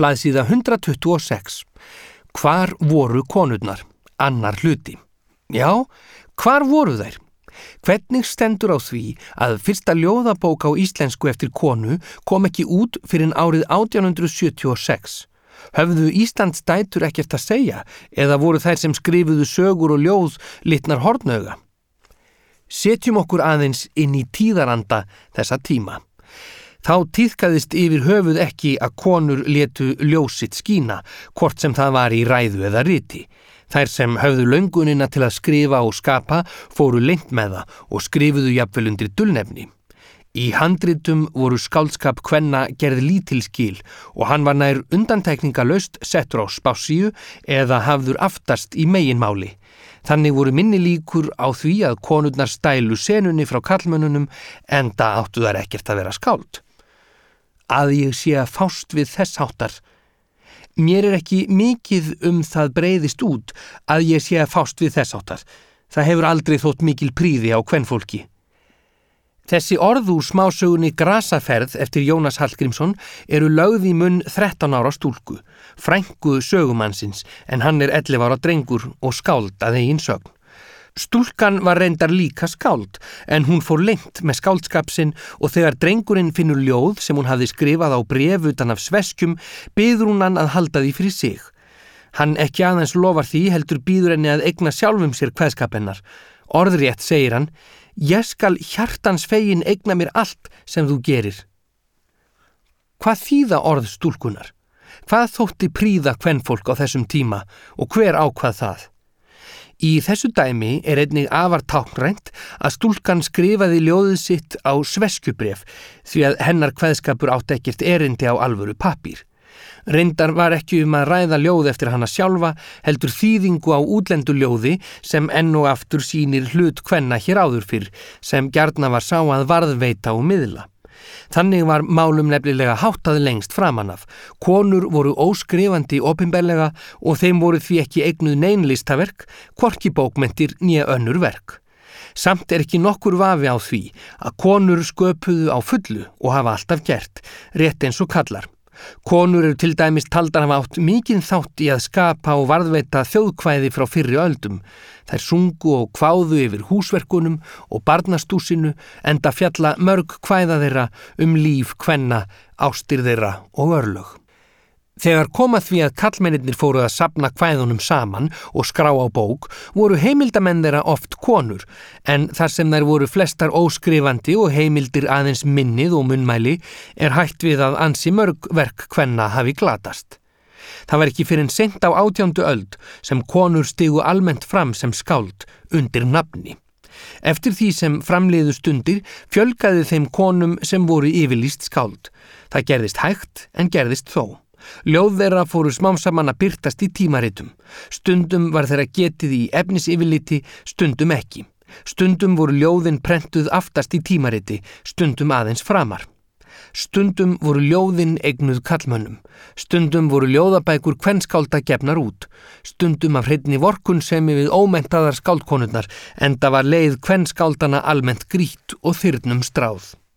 blaðsíða 126. Hvar voru konurnar? Annar hluti. Já, hvar voru þær? Hvernig stendur á því að fyrsta ljóðabók á íslensku eftir konu kom ekki út fyrir árið 1876? Höfðu Íslands dætur ekkert að segja eða voru þær sem skrifuðu sögur og ljóð litnar hornauga? Setjum okkur aðeins inn í tíðaranda þessa tíma. Þá tíðkaðist yfir höfuð ekki að konur létu ljós sitt skína, hvort sem það var í ræðu eða riti. Þær sem höfðu löngunina til að skrifa og skapa fóru leynt með það og skrifuðu jafnvel undir dulnefni. Í handritum voru skáldskap kvenna gerð lítil skil og hann var nær undantekningalaust settur á spássíu eða hafður aftast í meginmáli. Þannig voru minni líkur á því að konurnar stælu senunni frá karlmönnunum enda áttu þær ekkert að vera skáld. Að ég sé að fást við þess háttar. Mér ekki mikið það breiðist út að ég sé að fást við þess háttar. Það hefur aldrei þótt mikil prýði á kvenfólki. Þessi orð úr smásögunni Grasaferð eftir Jónas Hallgrímsson eru lögð í munn 13 ára stúlku, frænku sögumannsins, en hann 11 ára drengur og skáld að eigin sögn. Stúlkan var reyndar líka skáld, en hún fór leynt með skáldskap sinn og þegar drengurinn finnur ljóð sem hún hafði skrifað á bréf utan af sveskjum, biður hún hann að halda því fyrir sig. Hann ekki aðeins lofar því heldur býður henni að eigna sjálfum sér kveðskap hennar. Orðrétt segir hann: "Ég skal hjartans fegin eigna mér allt sem þú gerir." Hvað þýða orð stúlkunar? Hvað þótti prýða kvenfólk á þessum tíma og hver ákvað það? Í þessu dæmi einnig afar táknrænt að stúlkan skrifaði ljóðið sitt á sveskjubréf því að hennar kveðskapur átti ekkert erindi á alvöru pappír. Reyndar var ekki að ræða ljóð eftir hana sjálfa, heldur þýðingu á útlendu ljóði sem enn og aftur sýnir hlut kvenna hér áður fyrr, sem gjarna var sá að varðveita og miðla. Þannig var málum nefnilega háttað lengst framan af. Konur voru óskrifandi opinberlega og þeim voru því ekki eignuð nein listaverk, hvorki bókmenntir né önnur verk. Samt ekki nokkur vafi á því að konur sköpuðu á fullu og hafa alltaf gert, rétt eins og kallar. Konur eru til dæmis taldar hafa átt mikinn þátt í að skapa og varðveita þjóðkvæði frá fyrri öldum. Þær sungu og kváðu yfir húsverkunum og barnastúsinu, enda fjalla mörg kvæða þeirra líf kvenna, ástir þeirra og örlög. Þegar kom að því að karlmennirnir fóru að safna kvæðunum saman og skrá á bók, voru heimildamenn þeirra oft konur, en þar sem þær voru flestar óskrifandi og heimildir aðeins minnið og munnmæli, hætt við að ansi mörg verk kvenna hafi glatast. Það var ekki fyrr en seint á 18. öld sem konur stigu almennt fram sem skáld undir nafni. Eftir því sem framliðu stundir fjölgaði þeim konum sem voru yfirlýst skáld. Það gerðist hægt en gerðist þó. Ljóð þeirra fóru smám saman að birtast í tímaritum. Stundum var þeirra getið í efnisyfirliti, stundum ekki. Stundum voru ljóðin prentuð aftast í tímariti, stundum aðeins framar. Stundum voru ljóðin eignuð karlmönnum. Stundum voru ljóðabækur kvenskálda gefnar út. Stundum af hreinni vorkunnsemi við ómenntaðar skáldkonurnar, enda var leið kvenskáldana almennt grýtt og þyrnum stráð.